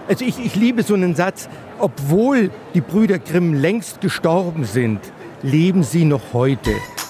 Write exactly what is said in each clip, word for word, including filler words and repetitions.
Also ich, ich liebe so einen Satz, obwohl die Brüder Grimm längst gestorben sind, leben sie noch heute.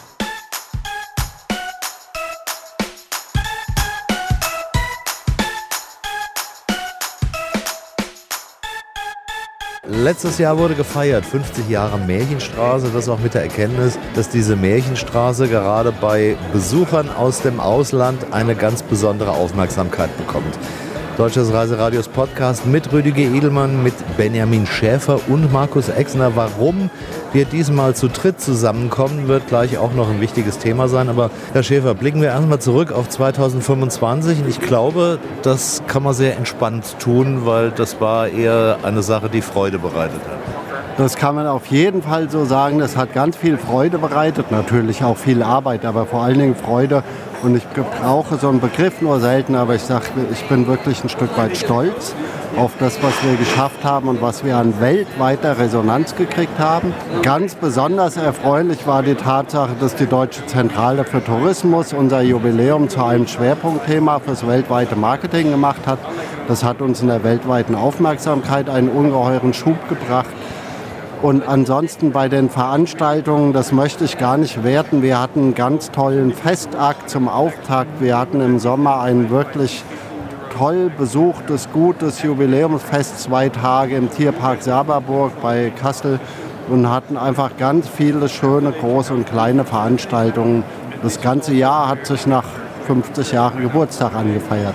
Letztes Jahr wurde gefeiert, fünfzig Jahre Märchenstraße, das auch mit der Erkenntnis, dass diese Märchenstraße gerade bei Besuchern aus dem Ausland eine ganz besondere Aufmerksamkeit bekommt. Deutsches Reiseradios Podcast mit Rüdiger Edelmann, mit Benjamin Schäfer und Markus Exner. Warum wir diesmal zu dritt zusammenkommen, wird gleich auch noch ein wichtiges Thema sein. Aber Herr Schäfer, blicken wir erstmal zurück auf zweitausendfünfundzwanzig. Und ich glaube, das kann man sehr entspannt tun, weil das war eher eine Sache, die Freude bereitet hat. Das kann man auf jeden Fall so sagen. Das hat ganz viel Freude bereitet, natürlich auch viel Arbeit, aber vor allen Dingen Freude. Und ich gebrauche so einen Begriff nur selten, aber ich sage, ich bin wirklich ein Stück weit stolz auf das, was wir geschafft haben und was wir an weltweiter Resonanz gekriegt haben. Ganz besonders erfreulich war die Tatsache, dass die Deutsche Zentrale für Tourismus unser Jubiläum zu einem Schwerpunktthema fürs weltweite Marketing gemacht hat. Das hat uns in der weltweiten Aufmerksamkeit einen ungeheuren Schub gebracht. Und ansonsten bei den Veranstaltungen, das möchte ich gar nicht werten. Wir hatten einen ganz tollen Festakt zum Auftakt. Wir hatten im Sommer ein wirklich toll besuchtes, gutes Jubiläumsfest, zwei Tage im Tierpark Saberburg bei Kassel und hatten einfach ganz viele schöne, große und kleine Veranstaltungen. Das ganze Jahr hat sich nach fünfzig Jahren Geburtstag angefeiert.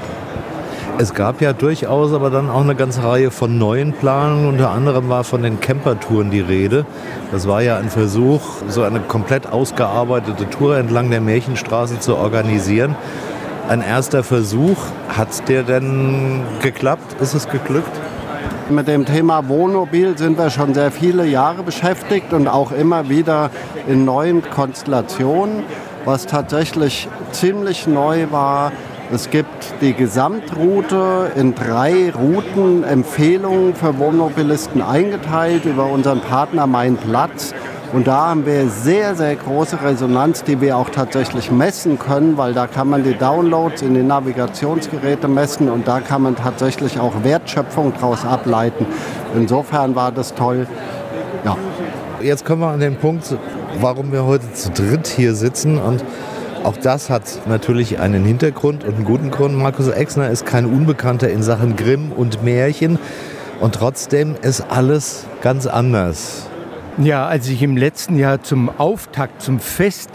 Es gab ja durchaus aber dann auch eine ganze Reihe von neuen Planungen. Unter anderem war von den Campertouren die Rede. Das war ja ein Versuch, so eine komplett ausgearbeitete Tour entlang der Märchenstraße zu organisieren. Ein erster Versuch. Hat der denn geklappt? Ist es geglückt? Mit dem Thema Wohnmobil sind wir schon sehr viele Jahre beschäftigt und auch immer wieder in neuen Konstellationen. Was tatsächlich ziemlich neu war, es gibt die Gesamtroute in drei Routen, Empfehlungen für Wohnmobilisten eingeteilt über unseren Partner Mein Platz. Und da haben wir sehr, sehr große Resonanz, die wir auch tatsächlich messen können, weil da kann man die Downloads in die Navigationsgeräte messen und da kann man tatsächlich auch Wertschöpfung daraus ableiten. Insofern war das toll. Ja. Jetzt kommen wir an den Punkt, warum wir heute zu dritt hier sitzen, und auch das hat natürlich einen Hintergrund und einen guten Grund. Markus Exner ist kein Unbekannter in Sachen Grimm und Märchen und trotzdem ist alles ganz anders. Ja, als ich im letzten Jahr zum Auftakt, zum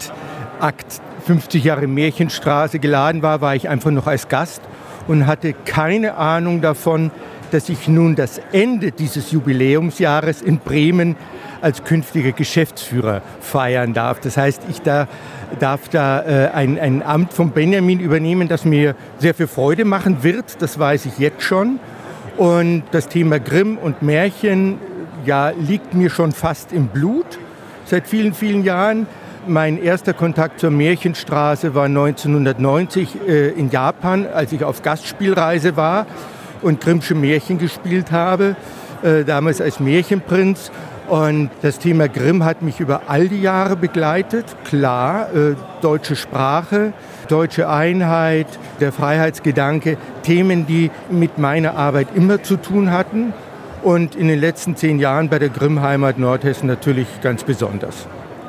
Festakt fünfzig Jahre Märchenstraße geladen war, war ich einfach noch als Gast und hatte keine Ahnung davon, dass ich nun das Ende dieses Jubiläumsjahres in Bremen als künftiger Geschäftsführer feiern darf. Das heißt, ich da, darf da äh, ein, ein Amt von Benjamin übernehmen, das mir sehr viel Freude machen wird. Das weiß ich jetzt schon. Und das Thema Grimm und Märchen ja, liegt mir schon fast im Blut seit vielen, vielen Jahren. Mein erster Kontakt zur Märchenstraße war neunzehnhundertneunzig äh, in Japan, als ich auf Gastspielreise war und Grimmsche Märchen gespielt habe, äh, damals als Märchenprinz. Und das Thema Grimm hat mich über all die Jahre begleitet. Klar, äh, deutsche Sprache, deutsche Einheit, der Freiheitsgedanke, Themen, die mit meiner Arbeit immer zu tun hatten. Und in den letzten zehn Jahren bei der Grimm-Heimat Nordhessen natürlich ganz besonders.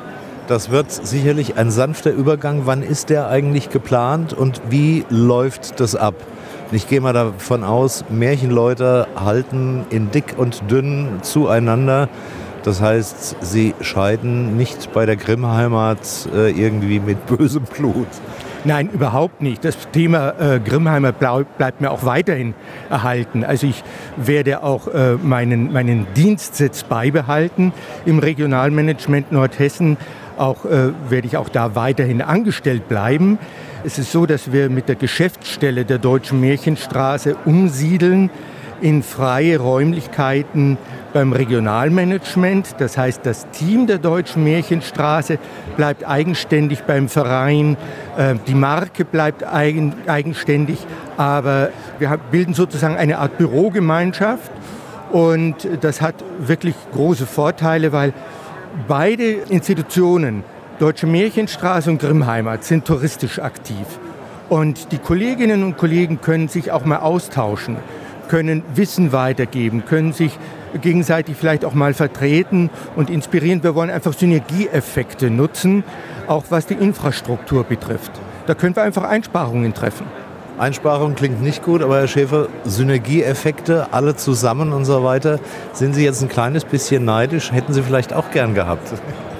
Das wird sicherlich ein sanfter Übergang. Wann ist der eigentlich geplant und wie läuft das ab? Ich gehe mal davon aus, Märchenleute halten in dick und dünn zueinander. Das heißt, sie scheiden nicht bei der Grimm-Heimat äh, irgendwie mit bösem Blut. Nein, überhaupt nicht. Das Thema äh, Grimm-Heimat bleib, bleibt mir auch weiterhin erhalten. Also ich werde auch äh, meinen, meinen Dienstsitz beibehalten im Regionalmanagement Nordhessen. Auch äh, werde ich auch da weiterhin angestellt bleiben. Es ist so, dass wir mit der Geschäftsstelle der Deutschen Märchenstraße umsiedeln in freie Räumlichkeiten beim Regionalmanagement. Das heißt, das Team der Deutschen Märchenstraße bleibt eigenständig beim Verein. Die Marke bleibt eigen, eigenständig. Aber wir bilden sozusagen eine Art Bürogemeinschaft. Und das hat wirklich große Vorteile, weil beide Institutionen, Deutsche Märchenstraße und Grimm-Heimat, sind touristisch aktiv. Und die Kolleginnen und Kollegen können sich auch mal austauschen können Wissen weitergeben, können sich gegenseitig vielleicht auch mal vertreten und inspirieren. Wir wollen einfach Synergieeffekte nutzen, auch was die Infrastruktur betrifft. Da können wir einfach Einsparungen treffen. Einsparung klingt nicht gut, aber Herr Schäfer, Synergieeffekte, alle zusammen und so weiter. Sind Sie jetzt ein kleines bisschen neidisch? Hätten Sie vielleicht auch gern gehabt?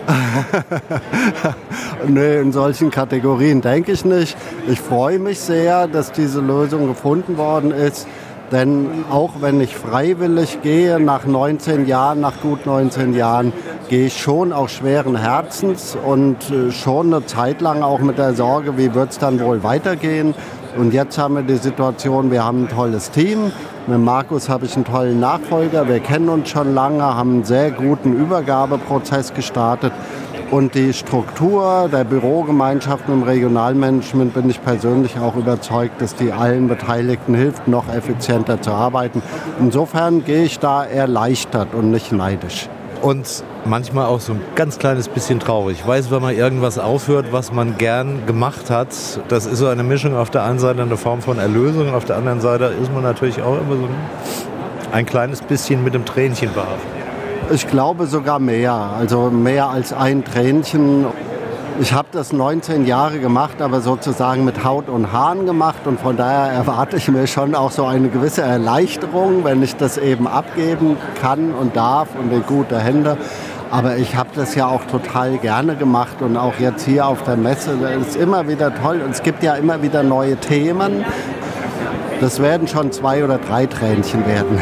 Nee, in solchen Kategorien denke ich nicht. Ich freue mich sehr, dass diese Lösung gefunden worden ist. Denn auch wenn ich freiwillig gehe, nach neunzehn Jahren, nach gut neunzehn Jahren, gehe ich schon auch schweren Herzens und schon eine Zeit lang auch mit der Sorge, wie wird es dann wohl weitergehen. Und jetzt haben wir die Situation, wir haben ein tolles Team. Mit Markus habe ich einen tollen Nachfolger. Wir kennen uns schon lange, haben einen sehr guten Übergabeprozess gestartet. Und die Struktur der Bürogemeinschaften im Regionalmanagement bin ich persönlich auch überzeugt, dass die allen Beteiligten hilft, noch effizienter zu arbeiten. Insofern gehe ich da erleichtert und nicht neidisch. Und manchmal auch so ein ganz kleines bisschen traurig. Ich weiß, wenn man irgendwas aufhört, was man gern gemacht hat, das ist so eine Mischung, auf der einen Seite eine Form von Erlösung, auf der anderen Seite ist man natürlich auch immer so ein kleines bisschen mit dem Tränchen behaftet. Ich glaube sogar mehr, also mehr als ein Tränchen. Ich habe das neunzehn Jahre gemacht, aber sozusagen mit Haut und Haaren gemacht und von daher erwarte ich mir schon auch so eine gewisse Erleichterung, wenn ich das eben abgeben kann und darf und in gute Hände. Aber ich habe das ja auch total gerne gemacht und auch jetzt hier auf der Messe, das ist immer wieder toll und es gibt ja immer wieder neue Themen. Das werden schon zwei oder drei Tränchen werden.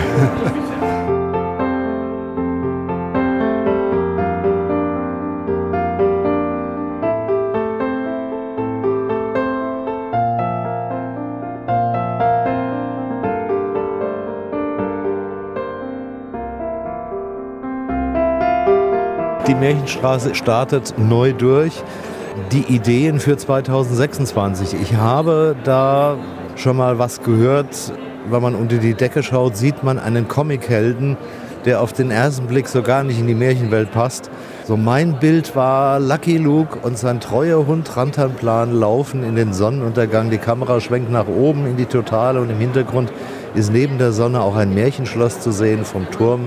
Die Märchenstraße startet neu durch. Die Ideen für zweitausendsechsundzwanzig. Ich habe da schon mal was gehört. Wenn man unter die Decke schaut, sieht man einen Comichelden, der auf den ersten Blick so gar nicht in die Märchenwelt passt. So mein Bild war Lucky Luke und sein treuer Hund Rantanplan laufen in den Sonnenuntergang. Die Kamera schwenkt nach oben in die Totale und im Hintergrund ist neben der Sonne auch ein Märchenschloss zu sehen. Vom Turm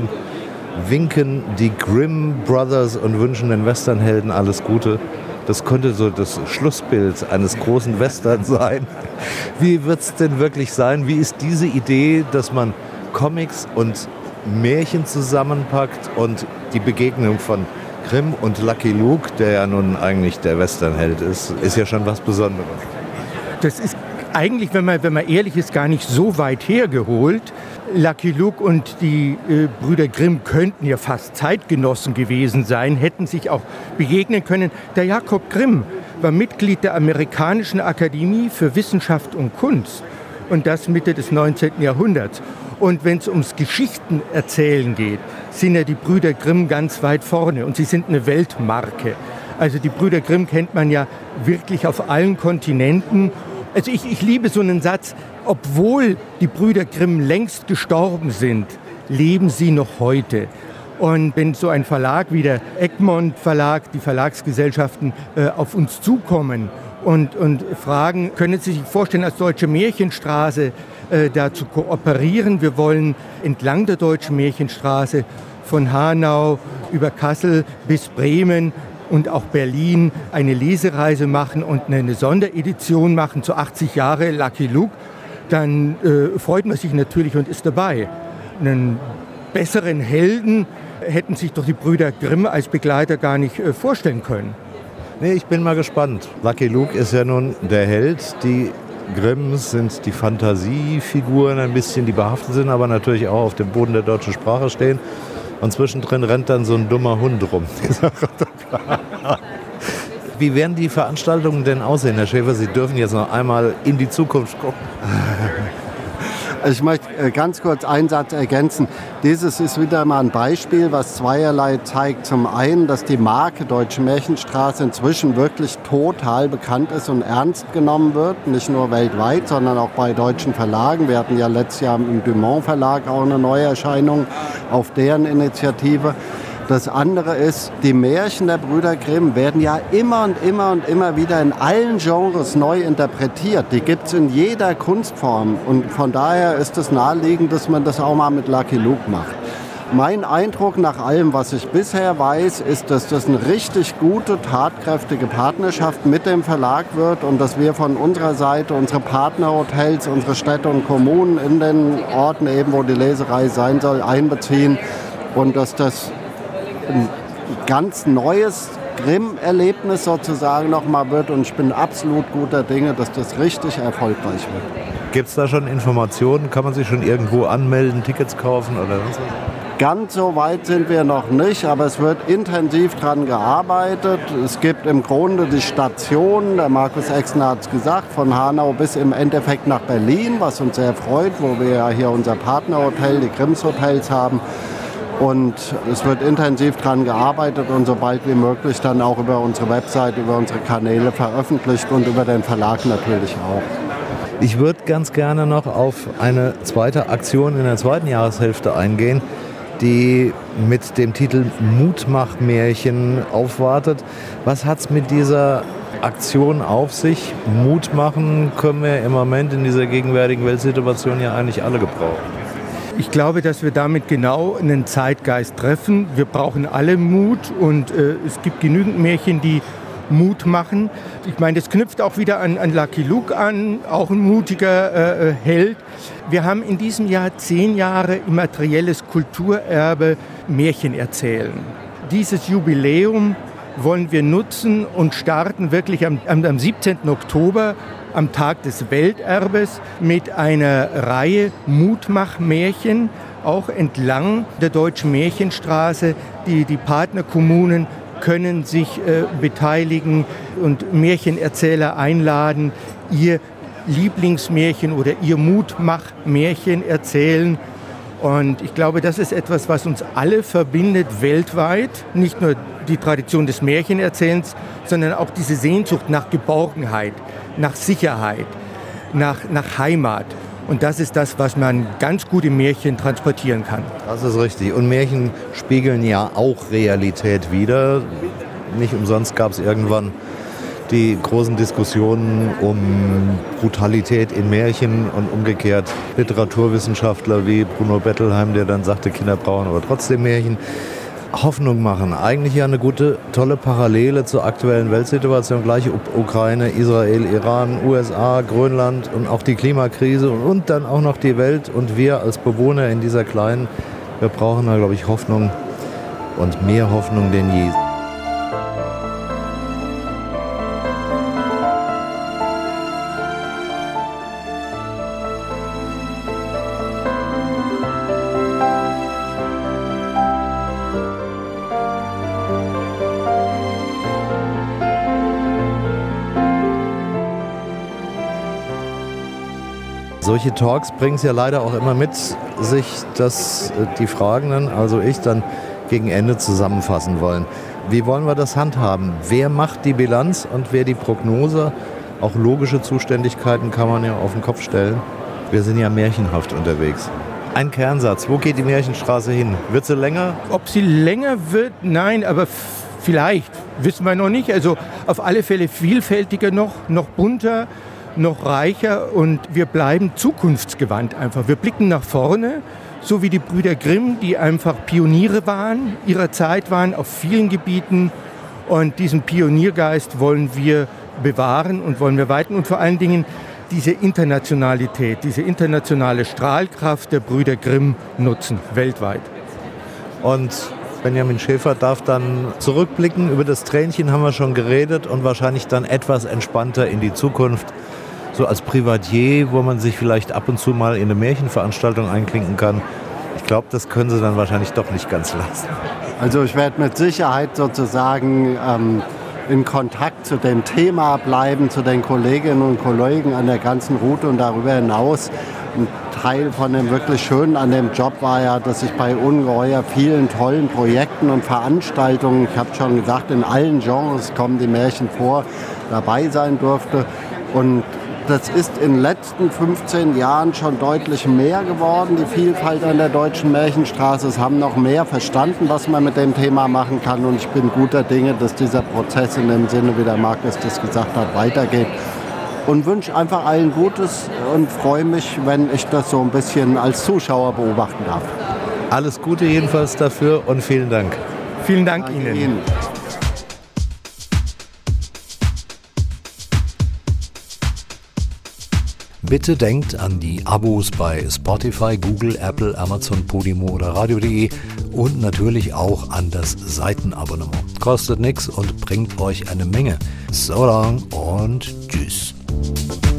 winken die Grimm Brothers und wünschen den Westernhelden alles Gute. Das könnte so das Schlussbild eines großen Western sein. Wie wird es denn wirklich sein? Wie ist diese Idee, dass man Comics und Märchen zusammenpackt und die Begegnung von Grimm und Lucky Luke, der ja nun eigentlich der Westernheld ist, ist ja schon was Besonderes. Das ist eigentlich, wenn man, wenn man ehrlich ist, gar nicht so weit hergeholt. Lucky Luke und die äh, Brüder Grimm könnten ja fast Zeitgenossen gewesen sein, hätten sich auch begegnen können. Der Jakob Grimm war Mitglied der Amerikanischen Akademie für Wissenschaft und Kunst und das Mitte des neunzehnten Jahrhunderts. Und wenn es ums Geschichtenerzählen geht, sind ja die Brüder Grimm ganz weit vorne und sie sind eine Weltmarke. Also die Brüder Grimm kennt man ja wirklich auf allen Kontinenten. Also ich, ich liebe so einen Satz, obwohl die Brüder Grimm längst gestorben sind, leben sie noch heute. Und wenn so ein Verlag wie der Egmont Verlag, die Verlagsgesellschaften äh, auf uns zukommen und, und fragen, können Sie sich vorstellen, als Deutsche Märchenstraße äh, da zu kooperieren? Wir wollen entlang der Deutschen Märchenstraße von Hanau über Kassel bis Bremen und auch Berlin eine Lesereise machen und eine Sonderedition machen zu achtzig Jahre Lucky Luke, dann äh, freut man sich natürlich und ist dabei. Einen besseren Helden hätten sich doch die Brüder Grimm als Begleiter gar nicht äh, vorstellen können. Nee, ich bin mal gespannt. Lucky Luke ist ja nun der Held. Die Grimms sind die Fantasiefiguren ein bisschen, die behaftet sind, aber natürlich auch auf dem Boden der deutschen Sprache stehen. Und zwischendrin rennt dann so ein dummer Hund rum. Wie werden die Veranstaltungen denn aussehen, Herr Schäfer? Sie dürfen jetzt noch einmal in die Zukunft gucken. Ich möchte ganz kurz einen Satz ergänzen. Dieses ist wieder mal ein Beispiel, was zweierlei zeigt. Zum einen, dass die Marke Deutsche Märchenstraße inzwischen wirklich total bekannt ist und ernst genommen wird. Nicht nur weltweit, sondern auch bei deutschen Verlagen. Wir hatten ja letztes Jahr im Dumont Verlag auch eine Neuerscheinung auf deren Initiative. Das andere ist, die Märchen der Brüder Grimm werden ja immer und immer und immer wieder in allen Genres neu interpretiert. Die gibt es in jeder Kunstform. Und von daher ist es naheliegend, dass man das auch mal mit Lucky Luke macht. Mein Eindruck nach allem, was ich bisher weiß, ist, dass das eine richtig gute, tatkräftige Partnerschaft mit dem Verlag wird und dass wir von unserer Seite unsere Partnerhotels, unsere Städte und Kommunen in den Orten, eben wo die Leserei sein soll, einbeziehen und dass das ein ganz neues Grimm-Erlebnis sozusagen nochmal wird. Und ich bin absolut guter Dinge, dass das richtig erfolgreich wird. Gibt es da schon Informationen? Kann man sich schon irgendwo anmelden, Tickets kaufen oder was? Ganz so weit sind wir noch nicht, aber es wird intensiv daran gearbeitet. Es gibt im Grunde die Stationen, der Markus Exner hat es gesagt, von Hanau bis im Endeffekt nach Berlin, was uns sehr freut, wo wir ja hier unser Partnerhotel, die Grimms Hotels haben. Und es wird intensiv daran gearbeitet und sobald wie möglich dann auch über unsere Website, über unsere Kanäle veröffentlicht und über den Verlag natürlich auch. Ich würde ganz gerne noch auf eine zweite Aktion in der zweiten Jahreshälfte eingehen, die mit dem Titel Mutmach-Märchen aufwartet. Was hat es mit dieser Aktion auf sich? Mut machen können wir im Moment in dieser gegenwärtigen Weltsituation ja eigentlich alle gebrauchen. Ich glaube, dass wir damit genau einen Zeitgeist treffen. Wir brauchen alle Mut und äh, es gibt genügend Märchen, die Mut machen. Ich meine, das knüpft auch wieder an, an Lucky Luke an, auch ein mutiger äh, Held. Wir haben in diesem Jahr zehn Jahre immaterielles Kulturerbe Märchen erzählen. Dieses Jubiläum wollen wir nutzen und starten wirklich am, am siebzehnten Oktober, am Tag des Welterbes, mit einer Reihe Mutmach-Märchen, auch entlang der Deutschen Märchenstraße. Die, die Partnerkommunen können sich äh, beteiligen und Märchenerzähler einladen, ihr Lieblingsmärchen oder ihr Mutmach-Märchen erzählen. Und ich glaube, das ist etwas, was uns alle verbindet weltweit. Nicht nur die Tradition des Märchenerzählens, sondern auch diese Sehnsucht nach Geborgenheit, nach Sicherheit, nach, nach Heimat. Und das ist das, was man ganz gut im Märchen transportieren kann. Das ist richtig. Und Märchen spiegeln ja auch Realität wider. Nicht umsonst gab es irgendwann die großen Diskussionen um Brutalität in Märchen und umgekehrt Literaturwissenschaftler wie Bruno Bettelheim, der dann sagte, Kinder brauchen aber trotzdem Märchen. Hoffnung machen. Eigentlich ja eine gute, tolle Parallele zur aktuellen Weltsituation. Gleiche Ukraine, Israel, Iran, U S A, Grönland und auch die Klimakrise und dann auch noch die Welt und wir als Bewohner in dieser kleinen, wir brauchen da, glaube ich, Hoffnung und mehr Hoffnung denn je. Solche Talks bringen es ja leider auch immer mit sich, dass die Fragenden, also ich, dann gegen Ende zusammenfassen wollen. Wie wollen wir das handhaben? Wer macht die Bilanz und wer die Prognose? Auch logische Zuständigkeiten kann man ja auf den Kopf stellen. Wir sind ja märchenhaft unterwegs. Ein Kernsatz, wo geht die Märchenstraße hin? Wird sie länger? Ob sie länger wird? Nein, aber f- vielleicht, wissen wir noch nicht. Also auf alle Fälle vielfältiger noch, noch bunter, noch reicher und wir bleiben zukunftsgewandt einfach. Wir blicken nach vorne, so wie die Brüder Grimm, die einfach Pioniere waren, ihrer Zeit waren auf vielen Gebieten und diesen Pioniergeist wollen wir bewahren und wollen wir weiten und vor allen Dingen diese Internationalität, diese internationale Strahlkraft der Brüder Grimm nutzen, weltweit. Und Benjamin Schäfer darf dann zurückblicken. Über das Tränchen haben wir schon geredet und wahrscheinlich dann etwas entspannter in die Zukunft. So als Privatier, wo man sich vielleicht ab und zu mal in eine Märchenveranstaltung einklinken kann. Ich glaube, das können Sie dann wahrscheinlich doch nicht ganz lassen. Also ich werde mit Sicherheit sozusagen ähm, in Kontakt zu dem Thema bleiben, zu den Kolleginnen und Kollegen an der ganzen Route und darüber hinaus. Ein Teil von dem wirklich Schönen an dem Job war ja, dass ich bei ungeheuer vielen tollen Projekten und Veranstaltungen, ich habe schon gesagt, in allen Genres kommen die Märchen vor, dabei sein durfte. Und das ist in den letzten fünfzehn Jahren schon deutlich mehr geworden, die Vielfalt an der Deutschen Märchenstraße. Es haben noch mehr verstanden, was man mit dem Thema machen kann. Und ich bin guter Dinge, dass dieser Prozess in dem Sinne, wie der Markus das gesagt hat, weitergeht. Und wünsche einfach allen Gutes und freue mich, wenn ich das so ein bisschen als Zuschauer beobachten darf. Alles Gute jedenfalls dafür und vielen Dank. Vielen Dank Danke Ihnen. Ihnen. Bitte denkt an die Abos bei Spotify, Google, Apple, Amazon, Podimo oder Radio punkt de und natürlich auch an das Seitenabonnement. Kostet nichts und bringt euch eine Menge. So lang und tschüss.